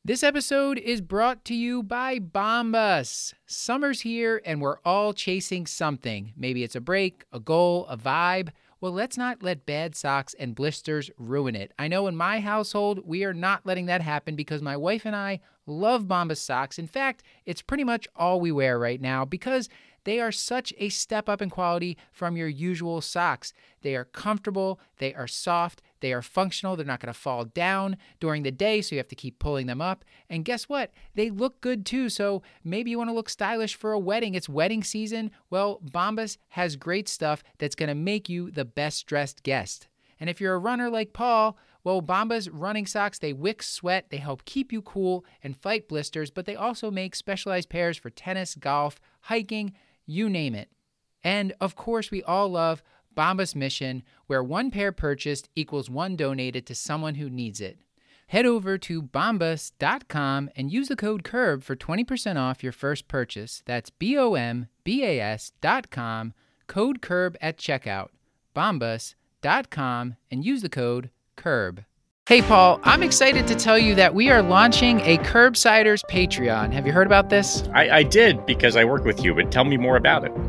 This episode is brought to you by Bombas. Summer's here and we're all chasing something. Maybe it's a break, a goal, a vibe. Well, let's not let bad socks and blisters ruin it. I know in my household, we are not letting that happen because my wife and I love Bombas socks. In fact, it's pretty much all we wear right now because they are such a step up in quality from your usual socks. They are comfortable, they are soft, they are functional, they're not going to fall down during the day, so you have to keep pulling them up. And guess what? They look good too, so maybe you want to look stylish for a wedding. It's wedding season. Well, Bombas has great stuff that's going to make you the best dressed guest. And if you're a runner like Paul, well, Bombas running socks, they wick sweat, they help keep you cool and fight blisters, but they also make specialized pairs for tennis, golf, hiking, you name it. And of course, we all love Bombas' mission, where one pair purchased equals one donated to someone who needs it. Head over to bombas.com and use the code CURB for 20% off your first purchase. That's BOMBAS.com, code CURB at checkout. Bombas.com and use the code CURB. Hey, Paul, I'm excited to tell you that we are launching a Curbsiders Patreon. Have you heard about this? I did because I work with you, but tell me more about it.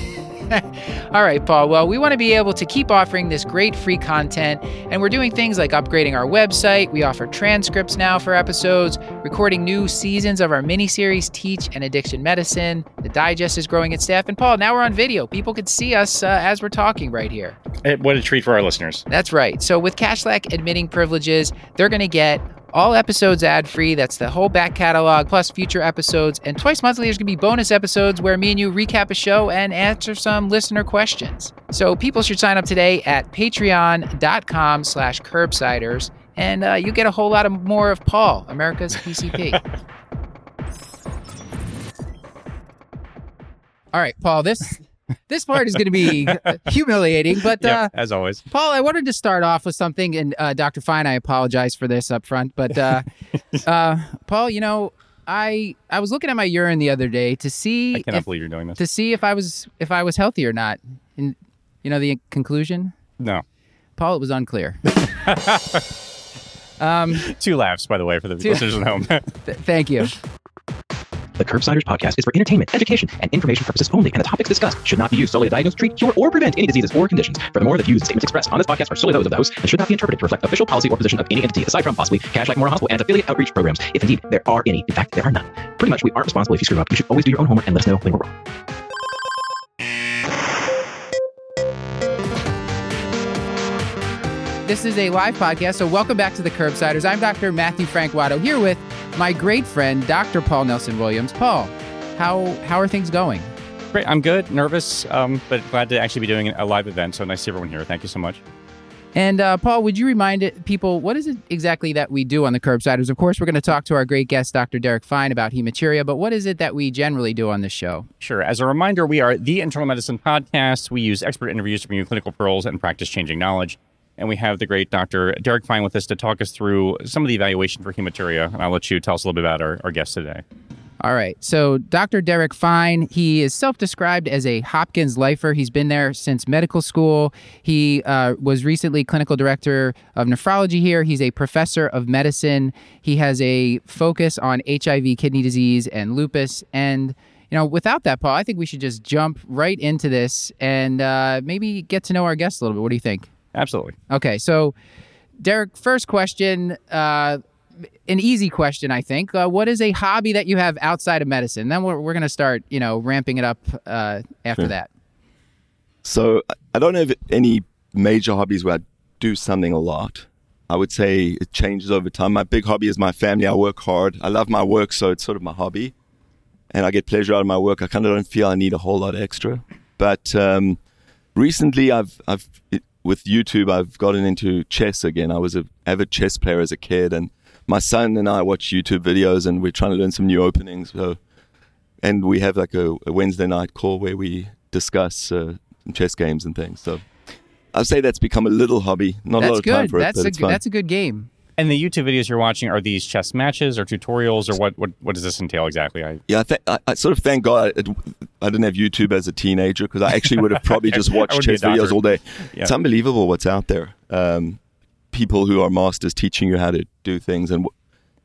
All right, Paul. Well, we want to be able to keep offering this great free content, and we're doing things like upgrading our website. We offer transcripts now for episodes, recording new seasons of our miniseries, Teach and Addiction Medicine. The digest is growing in staff. And Paul, now we're on video. People can see us as we're talking right here. What a treat for our listeners. That's right. So with Cashlack admitting privileges, they're going to get all episodes ad-free. That's the whole back catalog, plus future episodes. And twice monthly, there's going to be bonus episodes where me and you recap a show and answer some listener questions. So people should sign up today at patreon.com/curbsiders. And you get a whole lot more of Paul, America's PCP. All right, Paul, this part is going to be humiliating, but yep, as always. Paul, I wanted to start off with something, and Dr. Fine, I apologize for this up front, but Paul, you know, I was looking at my urine the other day to see I cannot believe you're doing this. To see if I was healthy or not. And you know the conclusion? No. Paul, it was unclear. 2 laughs, by the way, for the listeners at home. Thank you. The Curbsiders podcast is for entertainment, education, and information purposes only, and the topics discussed should not be used solely to diagnose, treat, cure, or prevent any diseases or conditions. Furthermore, the views and statements expressed on this podcast are solely those of the host and should not be interpreted to reflect official policy or position of any entity, aside from possibly Cashlack Memorial Hospital and affiliate outreach programs, if indeed there are any. In fact, there are none. Pretty much, we aren't responsible if you screw up. You should always do your own homework and let us know when we're wrong. This is a live podcast, so welcome back to the Curbsiders. I'm Dr. Matthew Frank Watto, here with my great friend, Dr. Paul Nelson Williams. Paul, how are things going? Great. I'm good, nervous, but glad to actually be doing a live event. So nice to see everyone here. Thank you so much. And Paul, would you remind people, what is it exactly that we do on the Curbsiders? Of course, we're going to talk to our great guest, Dr. Derek Fine, about hematuria, but what is it that we generally do on this show? Sure. As a reminder, we are the Internal Medicine Podcast. We use expert interviews to bring you clinical pearls and practice-changing knowledge. And we have the great Dr. Derek Fine with us to talk us through some of the evaluation for hematuria. And I'll let you tell us a little bit about our guest today. All right. So Dr. Derek Fine, he is self-described as a Hopkins lifer. He's been there since medical school. He was recently clinical director of nephrology here. He's a professor of medicine. He has a focus on HIV, kidney disease, and lupus. And you know, without that, Paul, I think we should just jump right into this and maybe get to know our guest a little bit. What do you think? Absolutely. Okay, so Derek, first question, an easy question, I think. What is a hobby that you have outside of medicine? Then we're going to start, ramping it up after that. So I don't have any major hobbies where I do something a lot. I would say it changes over time. My big hobby is my family. I work hard. I love my work, so it's sort of my hobby. And I get pleasure out of my work. I kind of don't feel I need a whole lot extra. But recently with YouTube, I've gotten into chess again. I was an avid chess player as a kid, and my son and I watch YouTube videos, and we're trying to learn some new openings. And we have like a Wednesday night call where we discuss some chess games and things. So I'd say that's become a little hobby. Not a lot of time for it, but it's fun. That's a good game. And the YouTube videos you're watching, are these chess matches or tutorials, or what does this entail exactly? I sort of thank God I didn't have YouTube as a teenager, because I actually would have probably just watched chess videos all day. Yeah. It's unbelievable what's out there. People who are masters teaching you how to do things. And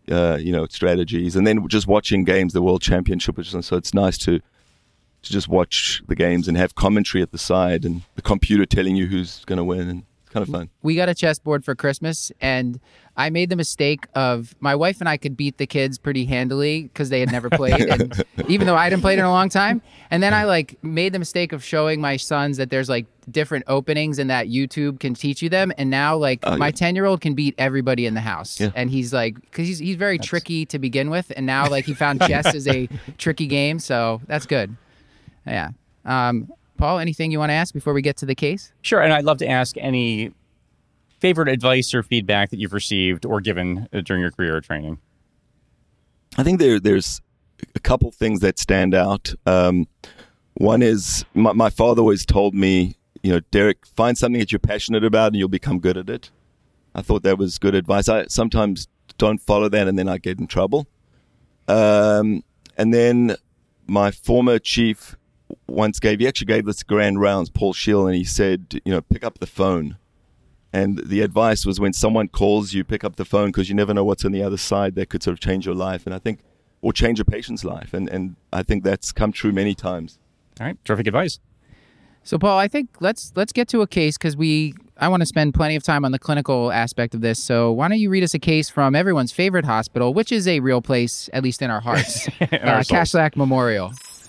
strategies, and then just watching games, the World Championship, so it's nice to just watch the games and have commentary at the side and the computer telling you who's going to win, and it's kind of fun. We got a chessboard for Christmas, and I made the mistake of, my wife and I could beat the kids pretty handily because they had never played, and even though I hadn't played in a long time. And then I made the mistake of showing my sons that there's different openings and that YouTube can teach you them. And now my 10-year-old can beat everybody in the house. Yeah. And he's because he's very tricky to begin with. And now he found chess is a tricky game. So that's good. Yeah. Paul, anything you want to ask before we get to the case? Sure. And I'd love to ask any favorite advice or feedback that you've received or given during your career or training. I think there's a couple things that stand out. One is my father always told me, Derek, find something that you're passionate about and you'll become good at it. I thought that was good advice. I sometimes don't follow that and then I get in trouble. And then my former chief he actually gave this grand rounds, Paul Scheel, and he said, pick up the phone. And the advice was when someone calls you, pick up the phone because you never know what's on the other side that could sort of change your life. And I think, or change a patient's life. And I think that's come true many times. All right. Terrific advice. So, Paul, I think let's get to a case because I want to spend plenty of time on the clinical aspect of this. So why don't you read us a case from everyone's favorite hospital, which is a real place, at least in our hearts, Kashlak Memorial.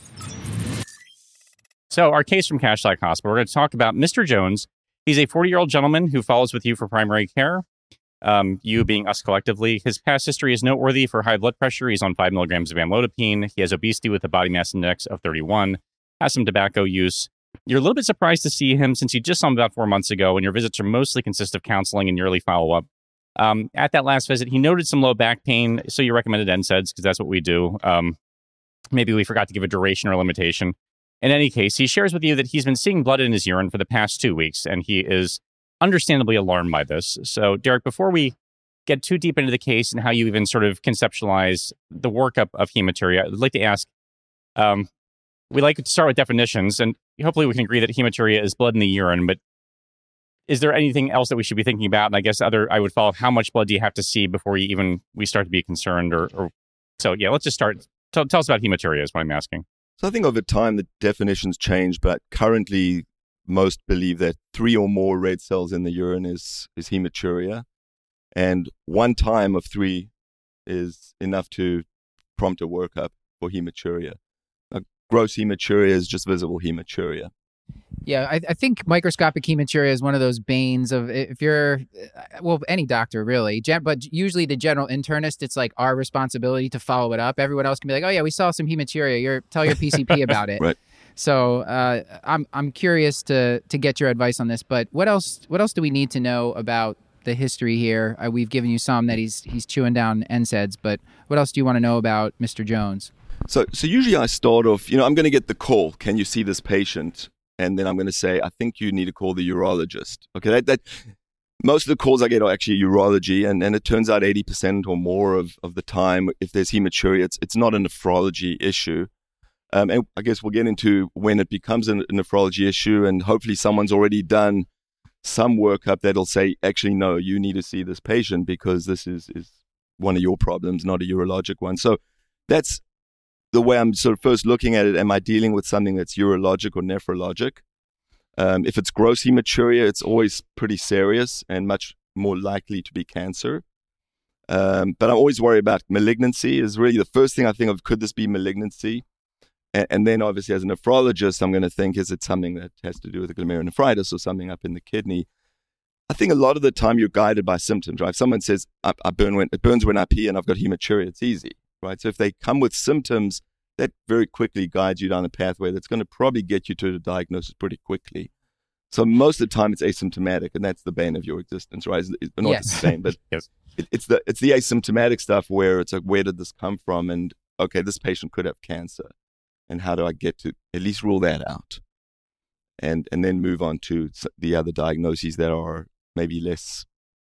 So our case from Kashlak Hospital, we're going to talk about Mr. Jones. He's a 40-year-old gentleman who follows with you for primary care, you being us collectively. His past history is noteworthy for high blood pressure. He's on 5 milligrams of amlodipine. He has obesity with a body mass index of 31, has some tobacco use. You're a little bit surprised to see him since you just saw him about 4 months ago, and your visits are mostly consist of counseling and yearly follow-up. At that last visit, he noted some low back pain, so you recommended NSAIDs because that's what we do. Maybe we forgot to give a duration or limitation. In any case, he shares with you that he's been seeing blood in his urine for the past 2 weeks, and he is understandably alarmed by this. So, Derek, before we get too deep into the case and how you even sort of conceptualize the workup of hematuria, I'd like to ask, we like to start with definitions, and hopefully we can agree that hematuria is blood in the urine, but is there anything else that we should be thinking about? And I guess I would follow, how much blood do you have to see before we start to be concerned? So, yeah, let's just start. Tell us about hematuria is what I'm asking. So I think over time the definitions change, but currently most believe that 3 or more red cells in the urine is hematuria, and 1 time of 3 is enough to prompt a workup for hematuria. Gross hematuria is just visible hematuria. Yeah, I think microscopic hematuria is one of those banes of, if you're, any doctor really, but usually the general internist, it's our responsibility to follow it up. Everyone else can be like, oh yeah, we saw some hematuria. Tell your PCP about it. Right. So I'm curious to get your advice on this. But what else do we need to know about the history here? We've given you some that he's chewing down NSAIDs, but what else do you want to know about Mr. Jones? So usually I start off, I'm going to get the call. Can you see this patient? And then I'm going to say, I think you need to call the urologist. Okay, that most of the calls I get are actually urology, and it turns out 80% or more of the time, if there's hematuria, it's not a nephrology issue. And I guess we'll get into when it becomes a nephrology issue, and hopefully someone's already done some workup that'll say, actually, no, you need to see this patient because this is one of your problems, not a urologic one. So that's the way I'm sort of first looking at it. Am I dealing with something that's urologic or nephrologic? If it's gross hematuria, it's always pretty serious and much more likely to be cancer. But I'm always worried about malignancy. Is really the first thing I think of, could this be malignancy? And then obviously as a nephrologist, I'm going to think, is it something that has to do with glomerulonephritis or something up in the kidney? I think a lot of the time you're guided by symptoms, right? If someone says, it burns when I pee and I've got hematuria, it's easy. Right? So if they come with symptoms, that very quickly guides you down a pathway that's going to probably get you to the diagnosis pretty quickly. So most of the time it's asymptomatic, and that's the bane of your existence, right? It's not yes. the same, but yes. It's the asymptomatic stuff where it's where did this come from? And okay, this patient could have cancer, and how do I get to at least rule that out, and then move on to the other diagnoses that are maybe less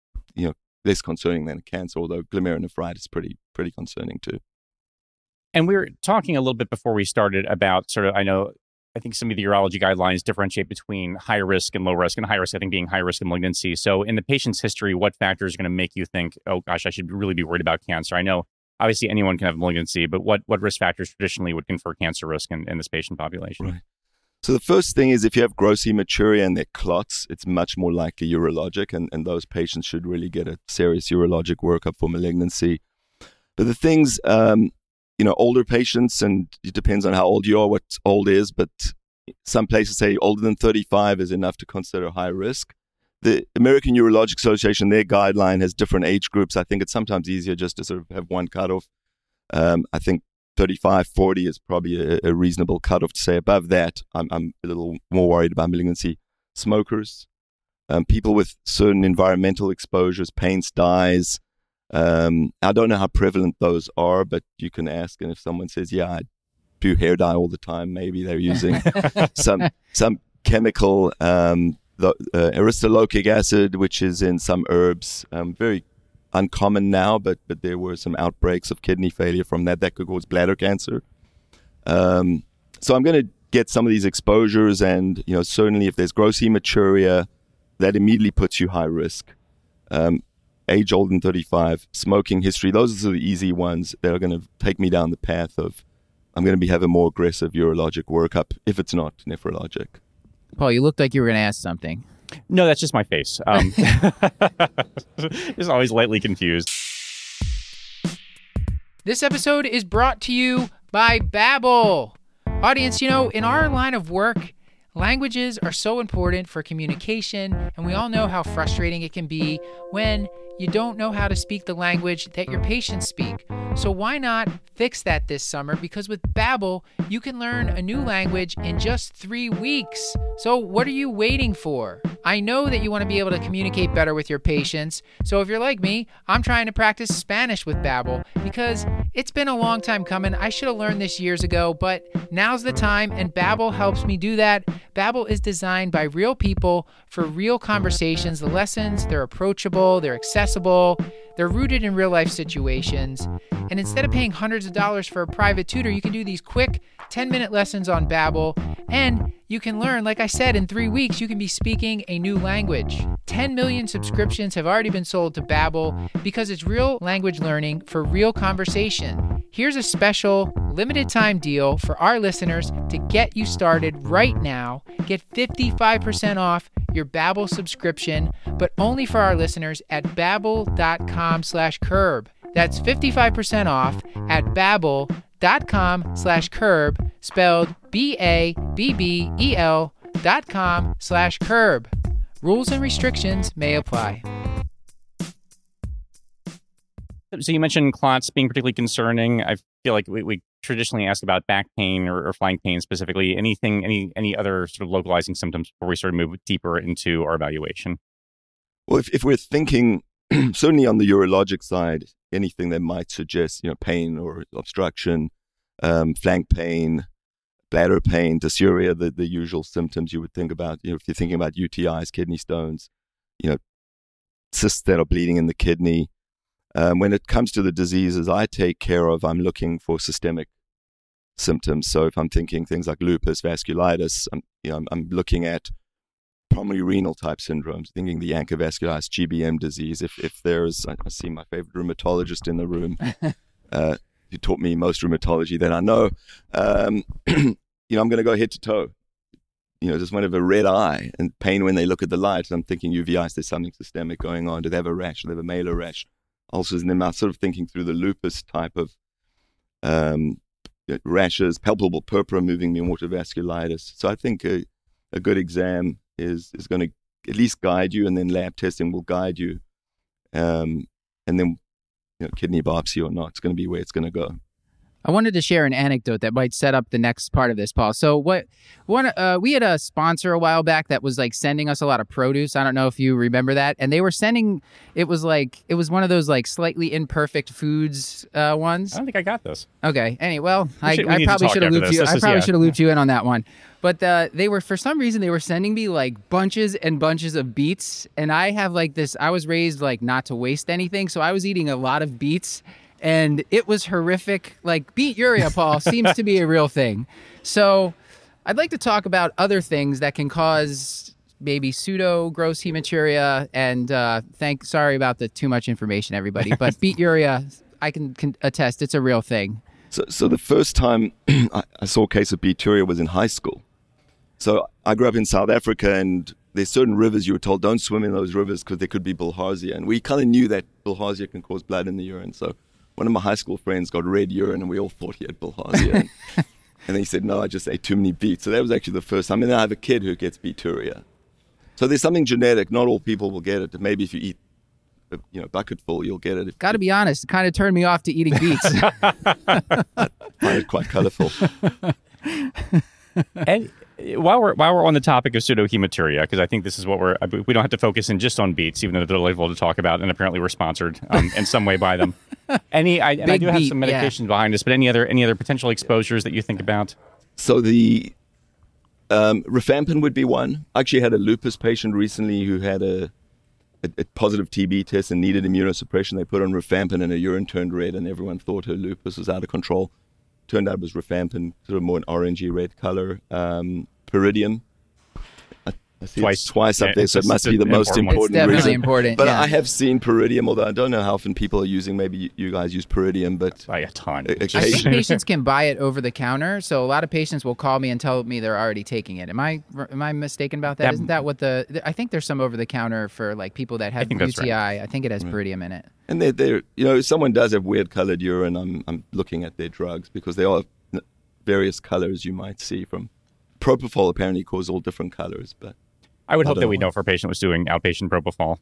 concerning than cancer, although glomerulonephritis is pretty concerning too. And we were talking a little bit before we started about I know I think some of the urology guidelines differentiate between high risk and low risk, and high risk, I think, being high risk of malignancy. So in the patient's history, what factors are going to make you think, oh gosh, I should really be worried about cancer? I know obviously anyone can have malignancy, but what risk factors traditionally would confer cancer risk in this patient population? Right. So the first thing is if you have gross hematuria and they're clots, it's much more likely urologic, and those patients should really get a serious urologic workup for malignancy. But the things, older patients, and it depends on how old you are, what old is, but some places say older than 35 is enough to consider high risk. The American Urologic Association, their guideline has different age groups. I think it's sometimes easier just to sort of have one cutoff. I think 35, 40 is probably a reasonable cutoff to say. Above that, I'm a little more worried about malignancy. Smokers, people with certain environmental exposures, paints, dyes. I don't know how prevalent those are, but you can ask. And if someone says, yeah, I do hair dye all the time, maybe they're using some chemical, aristolochic acid, which is in some herbs, very uncommon now, but there were some outbreaks of kidney failure from that could cause bladder cancer. So I'm going to get some of these exposures, and certainly if there's gross hematuria, that immediately puts you high risk. Age older than 35, smoking history, those are the easy ones that are going to take me down the path of I'm going to be having more aggressive urologic workup if it's not nephrologic. Paul, you looked like you were going to ask something. No, that's just my face. Just always lightly confused. This episode is brought to you by Babbel. Audience, in our line of work, languages are so important for communication, and we all know how frustrating it can be when you don't know how to speak the language that your patients speak. So why not fix that this summer? Because with Babbel, you can learn a new language in just 3 weeks. So what are you waiting for? I know that you want to be able to communicate better with your patients. So if you're like me, I'm trying to practice Spanish with Babbel because it's been a long time coming. I should have learned this years ago, but now's the time, and Babbel helps me do that. Babbel is designed by real people for real conversations. The lessons, they're approachable, they're accessible, they're rooted in real life situations. And instead of paying hundreds of dollars for a private tutor, you can do these quick 10-minute lessons on Babbel, and you can learn, like I said, in 3 weeks, you can be speaking a new language. 10 million subscriptions have already been sold to Babbel because it's real language learning for real conversation. Here's a special limited time deal for our listeners to get you started right now. Get 55% off your Babbel subscription, but only for our listeners at babbel.com/curb. That's 55% off at babbel.com/curb, spelled BABBEL.com/curb. Rules and restrictions may apply. So you mentioned clots being particularly concerning. I feel like we traditionally ask about back pain or flank pain specifically. Any other sort of localizing symptoms before we sort of move deeper into our evaluation? Well, if we're thinking certainly on the urologic side, anything that might suggest pain or obstruction, flank pain, bladder pain, dysuria, the usual symptoms you would think about. If you're thinking about UTIs, kidney stones, cysts that are bleeding in the kidney. When it comes to the diseases I take care of, I'm looking for systemic symptoms. So if I'm thinking things like lupus, vasculitis, I'm looking at pulmonary renal type syndromes, thinking the ANCA vasculitis, GBM disease. If there's, I see my favorite rheumatologist in the room, who taught me most rheumatology that I know. I'm going to go head to toe. Just one of a red eye and pain when they look at the light. I'm thinking uveitis, there's something systemic going on. Do they have a rash? Do they have a malar rash? Ulcers in their mouth, sort of thinking through the lupus type of rashes, palpable purpura moving me more to vasculitis. So I think a good exam is going to at least guide you, and then lab testing will guide you. And then kidney biopsy or not, it's going to be where it's going to go. I wanted to share an anecdote that might set up the next part of this, Paul. So we had a sponsor a while back that was sending us a lot of produce. I don't know if you remember that. And they were sending, it was one of those slightly imperfect foods ones. I don't think I got this. Okay. Anyway, well, I probably should have looped you. I probably should have looped you in on that one. But they were, for some reason, they were sending me bunches and bunches of beets. And I have this, I was raised not to waste anything. So I was eating a lot of beets. And it was horrific. Beet uria, Paul, seems to be a real thing. So I'd like to talk about other things that can cause maybe pseudo gross hematuria. And sorry about the too much information, everybody. But beeturia, I can attest, it's a real thing. So the first time I saw a case of beeturia was in high school. So I grew up in South Africa, and there's certain rivers you were told don't swim in those rivers because there could be bilharzia. And we kind of knew that bilharzia can cause blood in the urine. So one of my high school friends got red urine, and we all thought he had bilharzia. And then he said, no, I just ate too many beets. So that was actually the first time. And then I have a kid who gets beeturia. So there's something genetic. Not all people will get it. Maybe if you eat a bucket full, you'll get it. Got to be honest, it kind of turned me off to eating beets. I find it quite colorful. And while we're on the topic of pseudohematuria, because I think this is what we don't have to focus in just on beets, even though they're delightful to talk about, and apparently we're sponsored in some way by them. I do have some medications behind us, but any other potential exposures that you think about? So the rifampin would be one. I actually had a lupus patient recently who had a positive TB test and needed immunosuppression. They put on rifampin and her urine turned red, and everyone thought her lupus was out of control. Turned out it was rifampin, sort of more an orangey red color. Pyridium. I see twice up there, so it must be the most important It's definitely reason. important. But yeah. I have seen Pyridium, although I don't know how often people are using. Maybe you guys use Pyridium, but By a ton. I think patients can buy it over the counter, so a lot of patients will call me and tell me they're already taking it. Am I mistaken about that? Isn't that what I think there's some over the counter for like people that have UTI. Right. I think it has Pyridium in it. And they're if someone does have weird colored urine, I'm looking at their drugs because there are various colors you might see from propofol. Apparently cause all different colors, but I would hope that we know if our patient was doing outpatient propofol.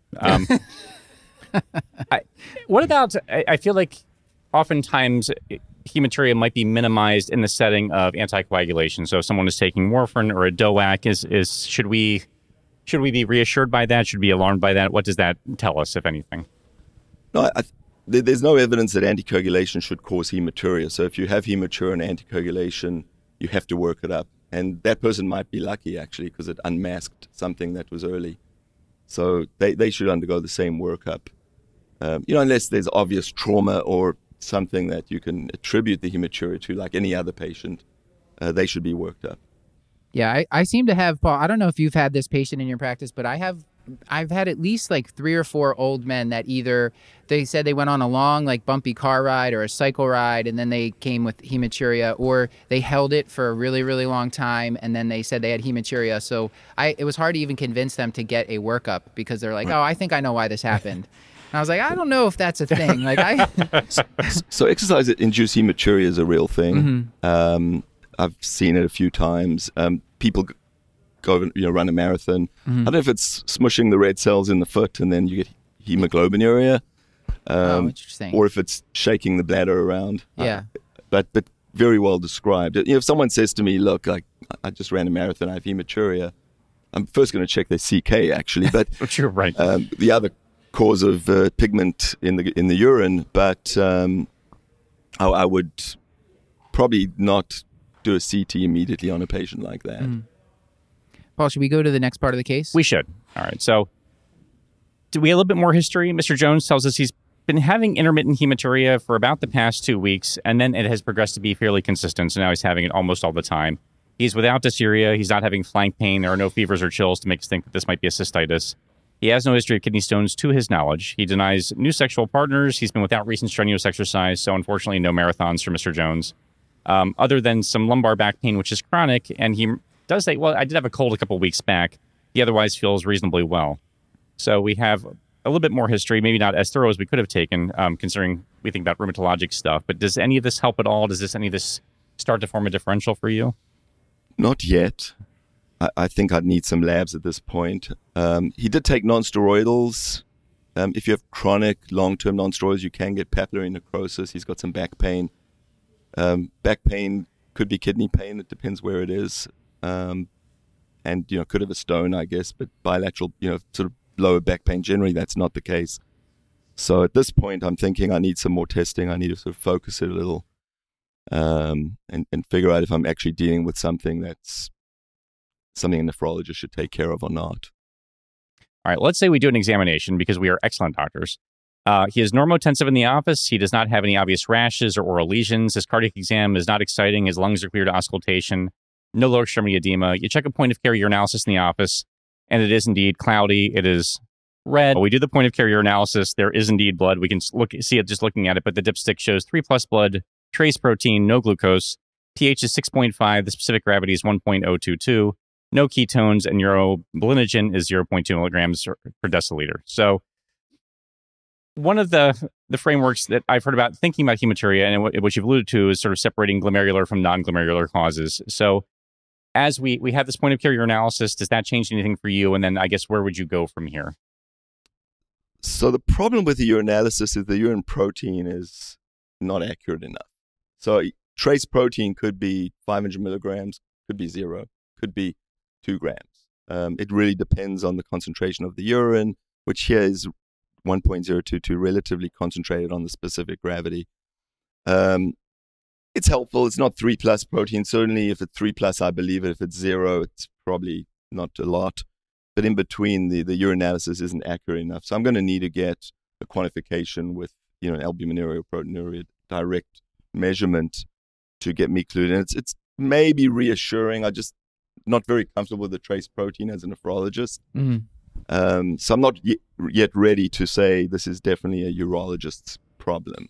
What about, I feel like oftentimes hematuria might be minimized in the setting of anticoagulation. So if someone is taking warfarin or a DOAC, should we be reassured by that? Should we be alarmed by that? What does that tell us, if anything? No, there's no evidence that anticoagulation should cause hematuria. So if you have hematuria and anticoagulation, you have to work it up. And that person might be lucky, actually, because it unmasked something that was early. So they should undergo the same workup. Unless there's obvious trauma or something that you can attribute the hematuria to, like any other patient, they should be worked up. Yeah, I seem to have, Paul, I don't know if you've had this patient in your practice, but I've had at least like 3 or 4 old men that either they said they went on a long like bumpy car ride or a cycle ride and then they came with hematuria, or they held it for a really, really long time and then they said they had hematuria. So it was hard to even convince them to get a workup because they're like, oh, I think I know why this happened. And I was like, I don't know if that's a thing. So exercise-induced hematuria is a real thing. Mm-hmm. I've seen it a few times. People go run a marathon. Mm-hmm. I don't know if it's smushing the red cells in the foot and then you get hemoglobinuria, interesting. Or if it's shaking the bladder around. Yeah, but very well described. If someone says to me, "Look, I just ran a marathon, I have hematuria," I'm first going to check their CK actually. But you're right. The other cause of pigment in the urine, but I would probably not do a CT immediately on a patient like that. Mm. Paul, should we go to the next part of the case? We should. All right. So do we have a little bit more history? Mr. Jones tells us he's been having intermittent hematuria for about the past 2 weeks, and then it has progressed to be fairly consistent. So now he's having it almost all the time. He's without dysuria. He's not having flank pain. There are no fevers or chills to make us think that this might be a cystitis. He has no history of kidney stones to his knowledge. He denies new sexual partners. He's been without recent strenuous exercise. So unfortunately, no marathons for Mr. Jones, other than some lumbar back pain, which is chronic. And he does say, well, I did have a cold a couple of weeks back. He otherwise feels reasonably well. So we have a little bit more history, maybe not as thorough as we could have taken, considering we think about rheumatologic stuff. But does any of this help at all? Does any of this start to form a differential for you? Not yet. I think I'd need some labs at this point. He did take nonsteroidals. If you have chronic, long-term nonsteroidals, you can get papillary necrosis. He's got some back pain. Back pain could be kidney pain. It depends where it is. And, could have a stone, I guess, but bilateral, sort of lower back pain, generally that's not the case. So at this point, I'm thinking I need some more testing. I need to sort of focus it a little and figure out if I'm actually dealing with something that's something a nephrologist should take care of or not. All right, let's say we do an examination because we are excellent doctors. He is normotensive in the office. He does not have any obvious rashes or oral lesions. His cardiac exam is not exciting. His lungs are clear to auscultation. no lower extremity edema. You check a point of care urinalysis in the office, and it is indeed cloudy. It is red. We do the point of care urinalysis. There is indeed blood. We can see it just looking at it, but the dipstick shows 3+ blood, trace protein, no glucose. pH is 6.5. The specific gravity is 1.022. No ketones, and urobilinogen is 0.2 milligrams per deciliter. So one of the frameworks that I've heard about thinking about hematuria, and what you've alluded to, is sort of separating glomerular from non-glomerular causes. So as we have this point of care urinalysis, does that change anything for you? And then I guess where would you go from here? So the problem with the urinalysis is the urine protein is not accurate enough. So trace protein could be 500 milligrams, could be 0, could be 2 grams. It really depends on the concentration of the urine, which here is 1.022, relatively concentrated on the specific gravity. It's helpful. It's not 3+ protein. Certainly if it's 3+, I believe it. If it's 0, it's probably not a lot. But in between, the urinalysis isn't accurate enough. So I'm going to need to get a quantification with an albuminuria or proteinuria direct measurement to get me clued in. It's maybe reassuring. I just not very comfortable with the trace protein as a nephrologist. Mm-hmm. So I'm not yet ready to say this is definitely a urologist's problem.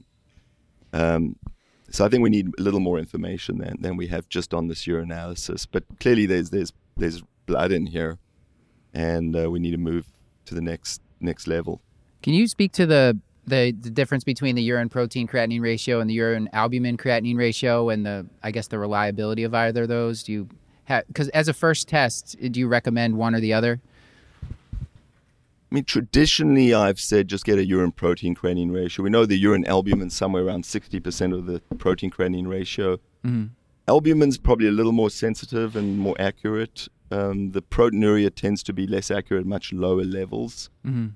So I think we need a little more information than we have just on this urinalysis. But clearly there's blood in here, and we need to move to the next level. Can you speak to the difference between the urine protein creatinine ratio and the urine albumin creatinine ratio, and the reliability of either of those? Do you because as a first test, do you recommend one or the other? I mean, traditionally, I've said just get a urine protein creatinine ratio. We know the urine albumin somewhere around 60% of the protein creatinine ratio. Mm-hmm. Albumin's probably a little more sensitive and more accurate. The proteinuria tends to be less accurate at much lower levels. Mm-hmm.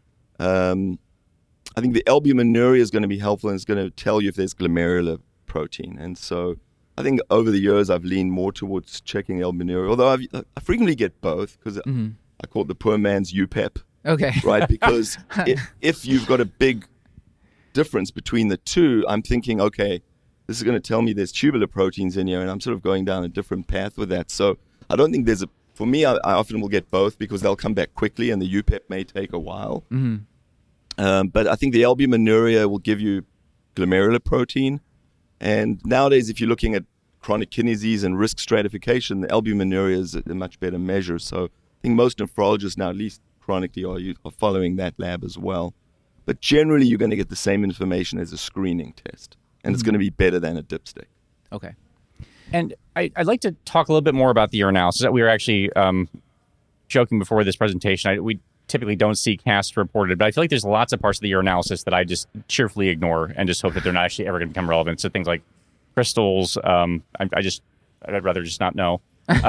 I think the albuminuria is going to be helpful, and it's going to tell you if there's glomerular protein. And so I think over the years, I've leaned more towards checking albuminuria, although I frequently get both because I call it the poor man's UPEP. Okay. Right? Because if you've got a big difference between the two, I'm thinking, okay, this is going to tell me there's tubular proteins in here, and I'm sort of going down a different path with that. So I don't think for me, I often will get both because they'll come back quickly, and the UPEP may take a while. Mm-hmm. But I think the albuminuria will give you glomerular protein. And nowadays, if you're looking at chronic kidney disease and risk stratification, the albuminuria is a much better measure. So I think most nephrologists now, at least chronically, are following that lab as well. But generally, you're going to get the same information as a screening test, and it's going to be better than a dipstick. Okay. And I'd like to talk a little bit more about the urinalysis. We were actually joking before this presentation. We typically don't see casts reported, but I feel like there's lots of parts of the urinalysis that I just cheerfully ignore and just hope that they're not actually ever going to become relevant. So things like crystals, I'd rather just not know.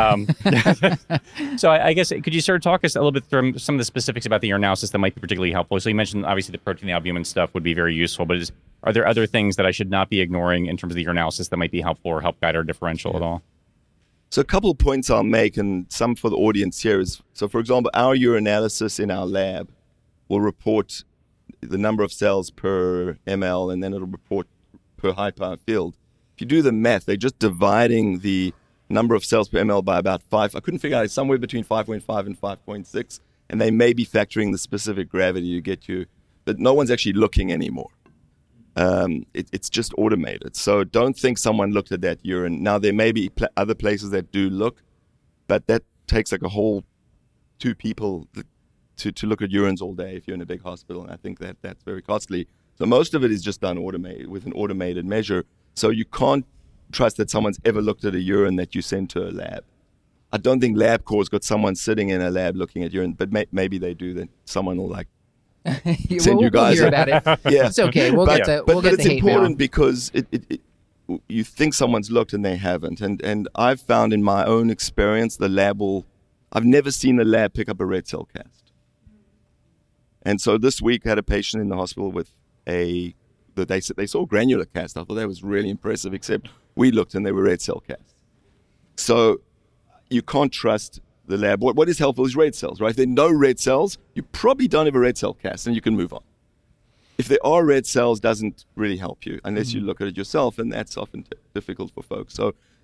So I guess, could you sort of talk us a little bit through some of the specifics about the urinalysis that might be particularly helpful? So you mentioned obviously the protein, the albumin stuff would be very useful, but are there other things that I should not be ignoring in terms of the urinalysis that might be helpful or help guide our differential at all? So a couple of points I'll make, and some for the audience here is, so for example, our urinalysis in our lab will report the number of cells per ml, and then it'll report per high power field. If you do the math, they're just dividing the number of cells per ml by about 5. I couldn't figure out, it's somewhere between 5.5 and 5.6, and they may be factoring the specific gravity to get you, but no one's actually looking anymore. It's just automated. So don't think someone looked at that urine. Now, there may be other places that do look, but that takes like a whole 2 people to look at urines all day if you're in a big hospital, and I think that's very costly. So most of it is just done with an automated measure. So you can't trust that someone's ever looked at a urine that you send to a lab. I don't think LabCorp's got someone sitting in a lab looking at urine, but maybe they do. Then someone will send you guys. We'll hear about it. Yeah, it's okay. We'll get the but it's hate important mail. because you think someone's looked and they haven't. And I've found in my own experience, the lab I've never seen the lab pick up a red cell cast. And so this week I had a patient in the hospital with they saw granular cast. I thought that was really impressive, except we looked and they were red cell casts. So you can't trust the lab. What is helpful is red cells, right? If there are no red cells, you probably don't have a red cell cast, and you can move on. If there are red cells, doesn't really help you unless you look at it yourself, and that's often difficult for folks. So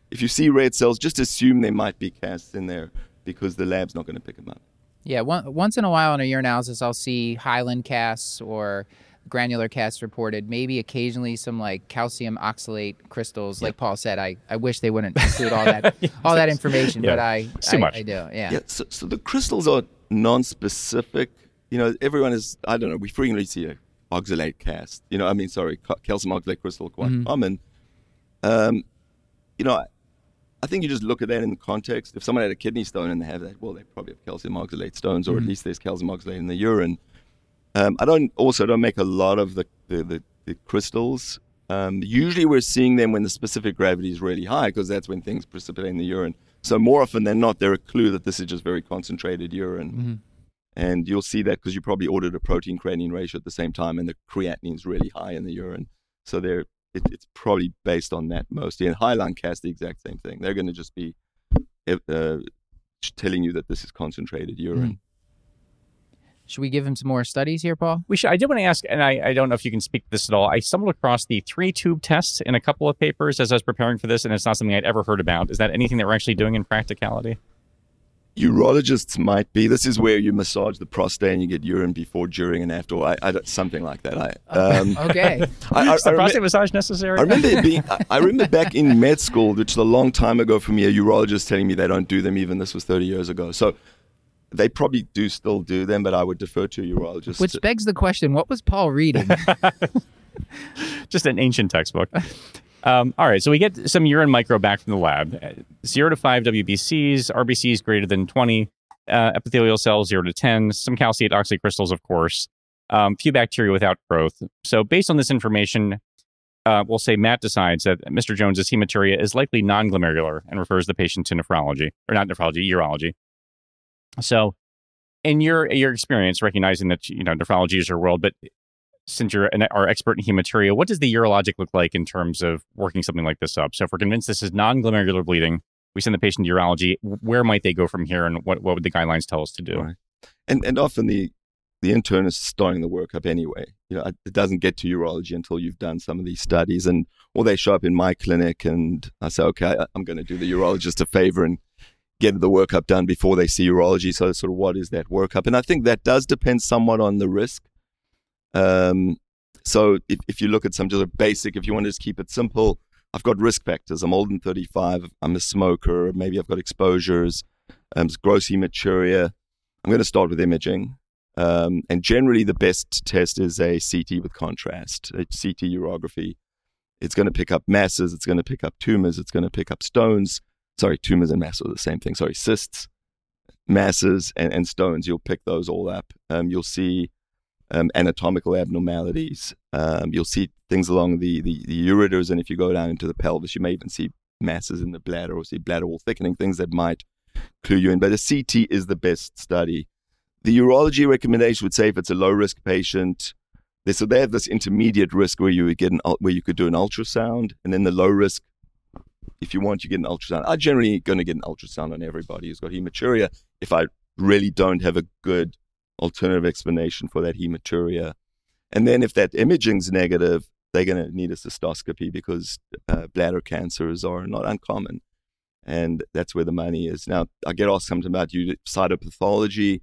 if you see red cells, just assume there might be casts in there because the lab's not going to pick them up. Yeah, once in a while in a urinalysis, I'll see hyaline casts or granular casts reported. Maybe occasionally some like calcium oxalate crystals. Like Paul said, I wish they wouldn't include all that information, but I do. Yeah. So the crystals are non-specific. Everyone is. I don't know. We frequently see a oxalate cast. Calcium oxalate crystal quite common. I think you just look at that in context. If someone had a kidney stone and they have that, well, they probably have calcium oxalate stones, or at least there's calcium oxalate in the urine. I don't make a lot of the crystals. Usually we're seeing them when the specific gravity is really high, because that's when things precipitate in the urine. So more often than not, they're a clue that this is just very concentrated urine. And you'll see that because you probably ordered a protein-creatinine ratio at the same time, and the creatinine's really high in the urine. So it's probably based on that mostly. And hyaline cast, the exact same thing. They're going to just be telling you that this is concentrated urine. Should we give him some more studies here, Paul? We should. I did want to ask, and I don't know if you can speak to this at all. I stumbled across the 3-tube test in a couple of papers as I was preparing for this, and it's not something I'd ever heard about. Is that anything that we're actually doing in practicality? Urologists might be. This is where you massage the prostate and you get urine before, during, and after. Something like that. Okay. Is the prostate massage necessary? I remember back in med school, which is a long time ago for me, a urologist telling me they don't do them. Even this was 30 years ago. So they probably still do them, but I would defer to a urologist. Which begs the question: what was Paul reading? Just an ancient textbook. All right, so we get some urine micro back from the lab. 0 to 5 WBCs, RBCs greater than 20, epithelial cells 0 to 10, some calciate oxalate crystals, of course, few bacteria without growth. So based on this information, we'll say Matt decides that Mr. Jones's hematuria is likely non-glomerular and refers the patient to nephrology, or not nephrology, urology. So in your experience, recognizing that nephrology is your world, but since you're our expert in hematuria, what does the urologic look like in terms of working something like this up? So if we're convinced this is non-glomerular bleeding, we send the patient to urology. Where might they go from here, and what would the guidelines tell us to do? Right. And often the intern is starting the workup anyway. It doesn't get to urology until you've done some of these studies, or they show up in my clinic, and I say, okay, I'm going to do the urologist a favor and get the workup done before they see urology. So sort of what is that workup? And I think that does depend somewhat on the risk. So if you look at some just basic, if you want to just keep it simple, I've got risk factors. I'm older than 35. I'm a smoker. Maybe I've got exposures, gross hematuria. I'm going to start with imaging. And generally the best test is a CT with contrast, a CT urography. It's going to pick up masses. It's going to pick up tumors. It's going to pick up stones. Sorry, tumors and masses are the same thing. Sorry, cysts, masses, and stones. You'll pick those all up. You'll see anatomical abnormalities. You'll see things along the ureters, and if you go down into the pelvis, you may even see masses in the bladder or see bladder wall thickening, things that might clue you in. But a CT is the best study. The urology recommendation would say if it's a low-risk patient, they have this intermediate risk where you could do an ultrasound, and then the low risk, if you want, you get an ultrasound. I'm generally going to get an ultrasound on everybody who's got hematuria if I really don't have a good alternative explanation for that hematuria. And then if that imaging's negative, they're going to need a cystoscopy because bladder cancers are not uncommon. And that's where the money is. Now, I get asked something about cytopathology.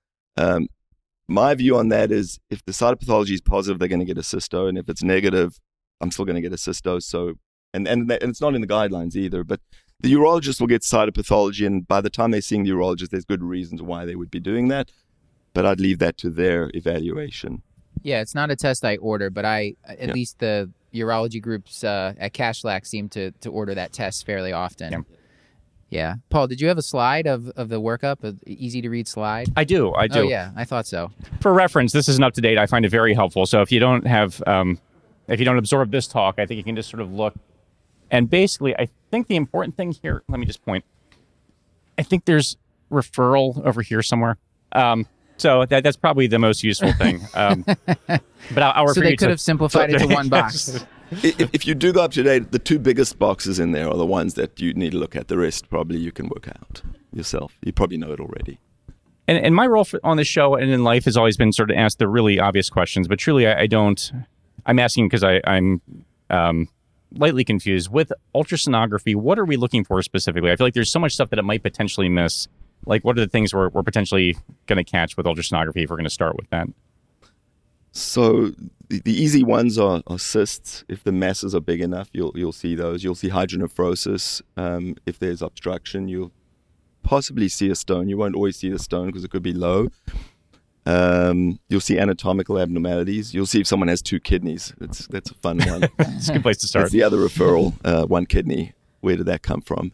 My view on that is if the cytopathology is positive, they're going to get a cysto. And if it's negative, I'm still going to get a cysto. So, and it's not in the guidelines either. But the urologist will get cytopathology. And by the time they're seeing the urologist, there's good reasons why they would be doing that. But I'd leave that to their evaluation. Yeah, it's not a test I order, but at least the urology groups at Kashlak seem to order that test fairly often. Yeah. Paul, did you have a slide of the workup, an easy-to-read slide? I do. Oh, yeah, I thought so. For reference, this isn't up to date. I find it very helpful. So if you don't have, if you don't absorb this talk, I think you can just sort of look. And basically, I think the important thing here, let me just point. I think there's referral over here somewhere. So that's probably the most useful thing. But I'll refer so they could have simplified it to one box. If you do go up to date, the two biggest boxes in there are the ones that you need to look at. The rest probably you can work out yourself. You probably know it already. And my role on this show and in life has always been sort of ask the really obvious questions. But truly, I don't. I'm asking because I'm lightly confused with ultrasonography. What are we looking for specifically? I feel like there's so much stuff that it might potentially miss. Like, what are the things we're potentially going to catch with ultrasonography if we're going to start with that? So the easy ones are cysts. If the masses are big enough, you'll see those. You'll see hydronephrosis. If there's obstruction, you'll possibly see a stone. You won't always see the stone because it could be low. You'll see anatomical abnormalities. You'll see if someone has 2 kidneys. That's a fun one. It's a good place to start. That's the other referral, 1 kidney. Where did that come from?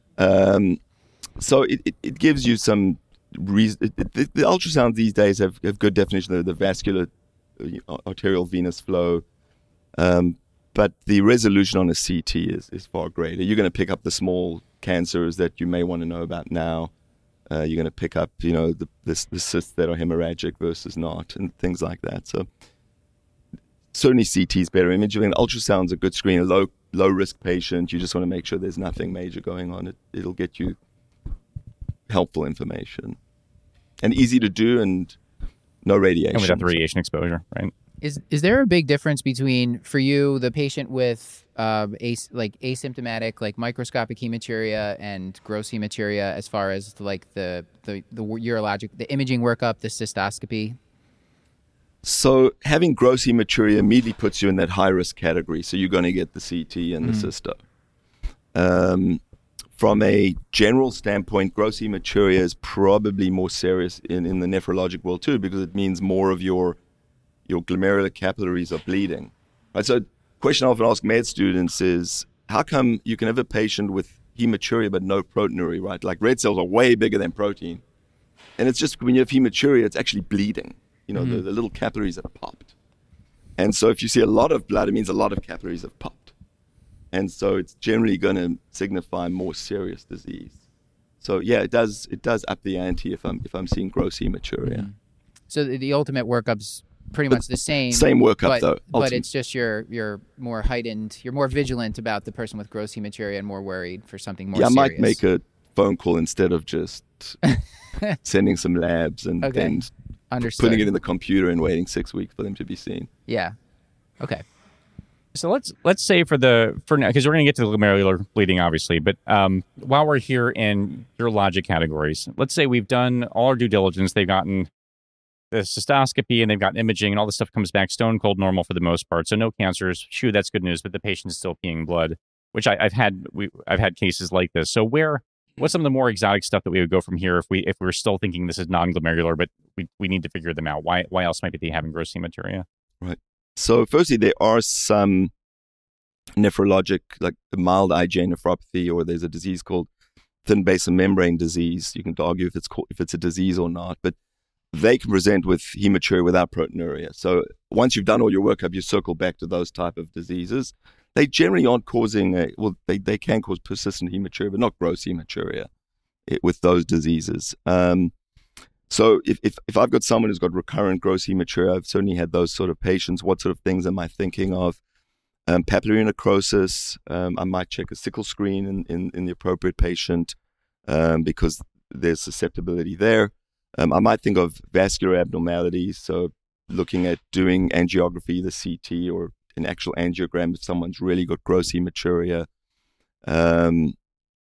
So it gives you some reason. The ultrasounds these days have good definition of the vascular arterial venous flow. But the resolution on a CT is far greater. You're going to pick up the small cancers that you may want to know about now. You're going to pick up, the cysts that are hemorrhagic versus not, and things like that. So certainly CT is better imaging. Ultrasound's a good screen. A low risk patient, you just want to make sure there's nothing major going on. It'll get you helpful information, and easy to do, and no radiation. And without the radiation exposure, right? Is there a big difference between, for you, the patient with asymptomatic, like microscopic hematuria and gross hematuria, as far as like the urologic, the imaging workup, the cystoscopy? So having gross hematuria immediately puts you in that high risk category. So you're going to get the CT and the cysto. From a general standpoint, gross hematuria is probably more serious in the nephrologic world too, because it means more of your glomerular capillaries are bleeding. Right? So question I often ask med students is, how come you can have a patient with hematuria but no proteinuria, right? Like red cells are way bigger than protein. And it's just when you have hematuria, it's actually bleeding. The little capillaries have popped. And so if you see a lot of blood, it means a lot of capillaries have popped. And so it's generally going to signify more serious disease. So yeah, it does up the ante if I'm seeing gross hematuria. So the ultimate workup's pretty much the same. Same workup though. But it's just you're more heightened, you're more vigilant about the person with gross hematuria and more worried for something more serious. Yeah, I might make a phone call instead of just sending some labs and putting it in the computer and waiting 6 weeks for them to be seen. Yeah. Okay. So let's say for now, because we're going to get to the glomerular bleeding, obviously, but while we're here in urologic categories, let's say we've done all our due diligence. They've gotten the cystoscopy and they've got imaging and all this stuff comes back stone cold normal for the most part. So no cancers. Shoo, that's good news. But the patient is still peeing blood, which I've had cases like this. So what's some of the more exotic stuff that we would go from here if we're still thinking this is non-glomerular, but we need to figure them out? Why else might they having gross hematuria? Right. So firstly, there are some nephrologic, like the mild IgA nephropathy, or there's a disease called thin basal membrane disease. You can argue if it's a disease or not, but they can present with hematuria without proteinuria. So once you've done all your workup, you circle back to those type of diseases. They generally aren't causing they can cause persistent hematuria, but not gross hematuria with those diseases. So if I've got someone who's got recurrent gross hematuria, I've certainly had those sort of patients. What sort of things am I thinking of? Papillary necrosis. I might check a sickle screen in the appropriate patient because there's susceptibility there. I might think of vascular abnormalities. So looking at doing angiography, the CT, or an actual angiogram if someone's really got gross hematuria. There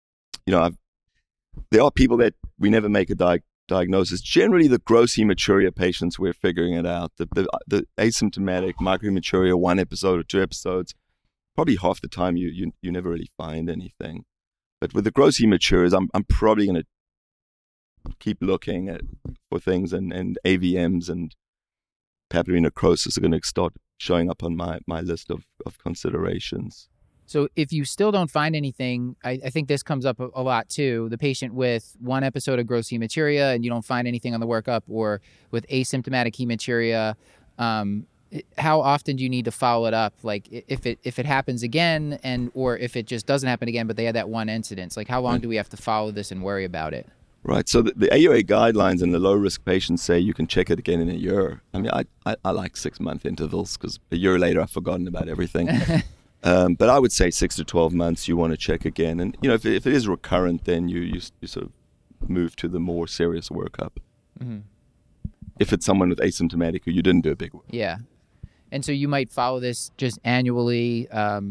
are people that we never make a diagnosis. Generally, the gross hematuria patients, we're figuring it out. The asymptomatic microhematuria, 1 episode or 2 episodes, probably half the time you never really find anything. But with the gross hematuria, I'm probably going to keep looking for things, and AVMs and papillary necrosis are going to start showing up on my list of considerations. So if you still don't find anything, I think this comes up a lot too. The patient with 1 episode of gross hematuria and you don't find anything on the workup, or with asymptomatic hematuria, how often do you need to follow it up? Like if it happens again, or if it just doesn't happen again, but they had that one incident, like how long do we have to follow this and worry about it? Right. So the AUA guidelines and the low-risk patients say you can check it again in a year. I mean, I like 6-month intervals because a year later I've forgotten about everything. But I would say 6 to 12 months you want to check again. And, if it is recurrent, then you sort of move to the more serious workup. Mm-hmm. If it's someone with asymptomatic who you didn't do a big work. Yeah. And so you might follow this just annually.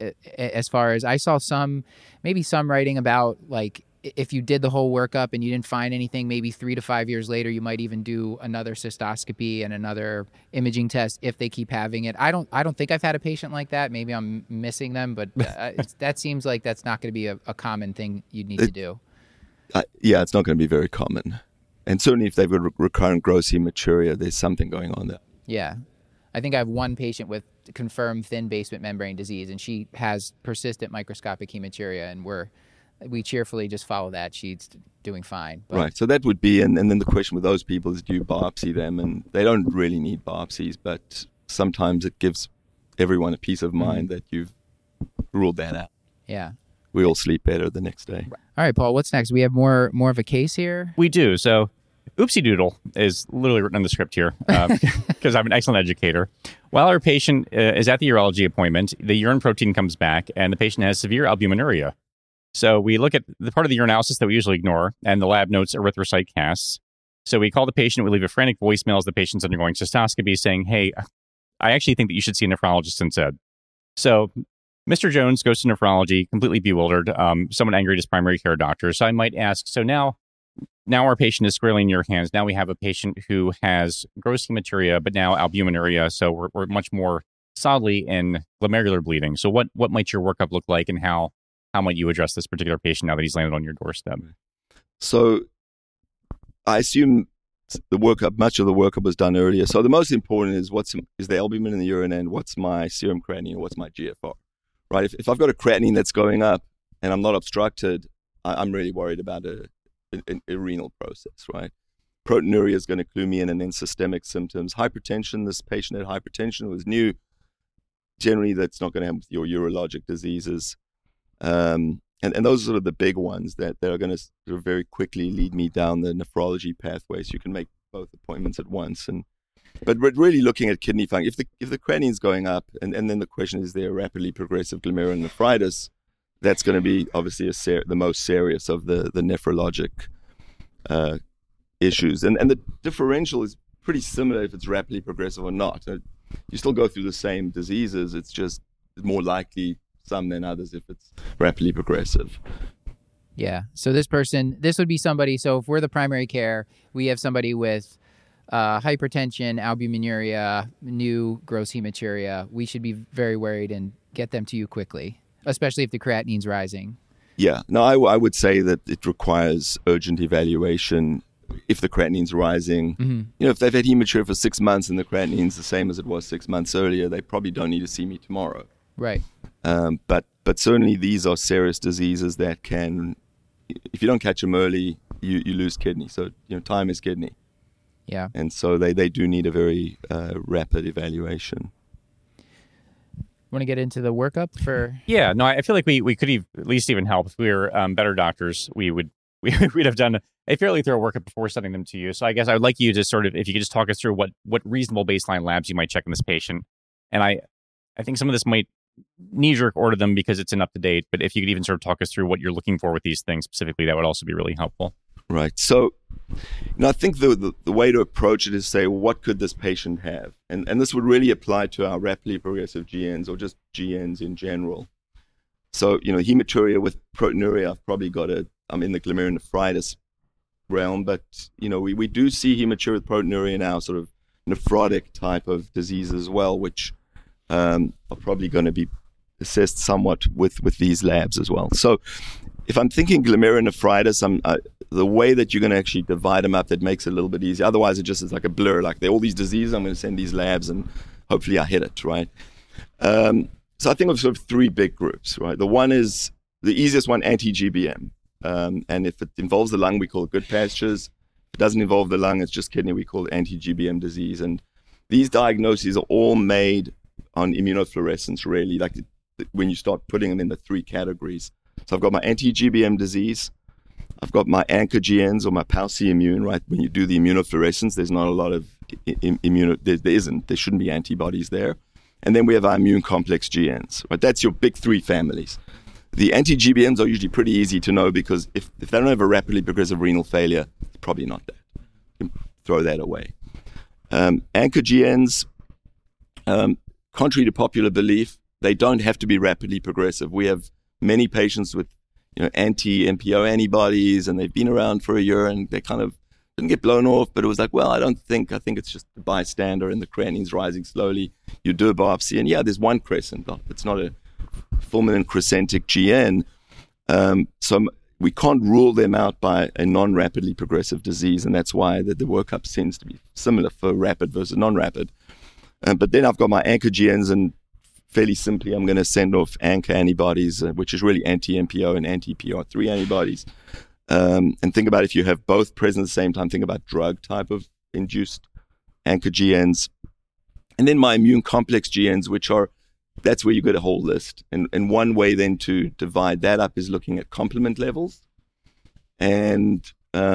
as far as I saw maybe some writing about like if you did the whole workup and you didn't find anything, maybe 3 to 5 years later, you might even do another cystoscopy and another imaging test if they keep having it. I don't think I've had a patient like that. Maybe I'm missing them, but that seems like that's not going to be a common thing you'd need to do. Yeah, it's not going to be very common. And certainly if they've got recurrent gross hematuria, there's something going on there. Yeah. I think I have one patient with confirmed thin basement membrane disease, and she has persistent microscopic hematuria, and we cheerfully just follow that. She's doing fine. But. Right. So that would be, and then the question with those people is, do you biopsy them? And they don't really need biopsies, but sometimes it gives everyone a peace of mind that you've ruled that out. Yeah. We all sleep better the next day. All right, Paul, what's next? We have more of a case here? We do. So Oopsie Doodle is literally written on the script here because I'm an excellent educator. While our patient is at the urology appointment, the urine protein comes back and the patient has severe albuminuria. So we look at the part of the urinalysis that we usually ignore, and the lab notes erythrocyte casts. So we call the patient, we leave a frantic voicemail as the patient's undergoing cystoscopy saying, hey, I actually think that you should see a nephrologist instead. So Mr. Jones goes to nephrology, completely bewildered, somewhat angry at his primary care doctor. So I might ask, so now our patient is squarely in your hands. Now we have a patient who has gross hematuria, but now albuminuria. So we're much more solidly in glomerular bleeding. So what might your workup look like, and how might you address this particular patient now that he's landed on your doorstep? So I assume much of the workup was done earlier. So the most important is is the albumin in the urine, and what's my serum creatinine, what's my GFR, right? If I've got a creatinine that's going up and I'm not obstructed, I'm really worried about a renal process, right? Proteinuria is going to clue me in, and then systemic symptoms. Hypertension, this patient had hypertension, was new. Generally, that's not going to have with your urologic diseases. And those are sort of the big ones that are going to sort of very quickly lead me down the nephrology pathway. So you can make both appointments at once. But we're really looking at kidney function. If the creatinine is going up, and then the question is there rapidly progressive glomerulonephritis, that's going to be obviously the most serious of the nephrologic issues. And the differential is pretty similar if it's rapidly progressive or not. You still go through the same diseases. It's just more likely some than others if it's rapidly progressive. Yeah. So this would be somebody, so if we're the primary care, we have somebody with hypertension, albuminuria, new gross hematuria. We should be very worried and get them to you quickly, especially if the creatinine's rising. Yeah. No, I would say that it requires urgent evaluation if the creatinine's rising. Mm-hmm. If they've had hematuria for 6 months and the creatinine's the same as it was 6 months earlier, they probably don't need to see me tomorrow. Right. But certainly these are serious diseases that can, if you don't catch them early, you lose kidney. So, time is kidney. Yeah. And so they do need a very rapid evaluation. Want to get into the workup for? Yeah, no, I feel like we could at least even help. If we were better doctors, we'd have done a fairly thorough workup before sending them to you. So I guess I would like you to sort of, if you could just talk us through what reasonable baseline labs you might check in this patient. And I think some of this might knee-jerk order them because it's up to date, but if you could even sort of talk us through what you're looking for with these things specifically, that would also be really helpful. Right. So, I think the way to approach it is say, what could this patient have? And this would really apply to our rapidly progressive GNs or just GNs in general. So, hematuria with proteinuria, I've probably I'm in the glomerulonephritis realm, but, we do see hematuria with proteinuria in our sort of nephrotic type of disease as well, which are probably going to be assessed somewhat with these labs as well. So if I'm thinking glomerulonephritis, the way that you're going to actually divide them up, that makes it a little bit easier. Otherwise, it just is like a blur. Like they're all these diseases, I'm going to send these labs and hopefully I hit it, right? So I think of sort of three big groups, right? The one is the easiest one, anti-GBM. And if it involves the lung, we call it good pastures. If it doesn't involve the lung, it's just kidney, we call it anti-GBM disease. And these diagnoses are all made on immunofluorescence, really, like when you start putting them in the three categories. So I've got my anti-GBM disease, I've got my anchor GNs or my PALC immune, right? When you do the immunofluorescence, there's not a lot of there shouldn't be antibodies there. And then we have our immune complex GNs, right? That's your big three families. The anti-GBMs are usually pretty easy to know because if they don't have a rapidly progressive renal failure, it's probably not that. You can throw that away. Anchor GNs, contrary to popular belief, they don't have to be rapidly progressive. We have many patients with anti-MPO antibodies, and they've been around for a year, and they kind of didn't get blown off, but it was like, well, I think it's just the bystander, and the creatinine's rising slowly. You do a biopsy, and there's one crescent. It's not a fulminant crescentic GN. So we can't rule them out by a non-rapidly progressive disease, and that's why the workup tends to be similar for rapid versus non-rapid. But then I've got my anchor GNs, and fairly simply, I'm going to send off anchor antibodies, which is really anti-MPO and anti-PR3 antibodies. And think about if you have both present at the same time, think about drug type of induced anchor GNs. And then my immune complex GNs, that's where you get a whole list. And one way then to divide that up is looking at complement levels. And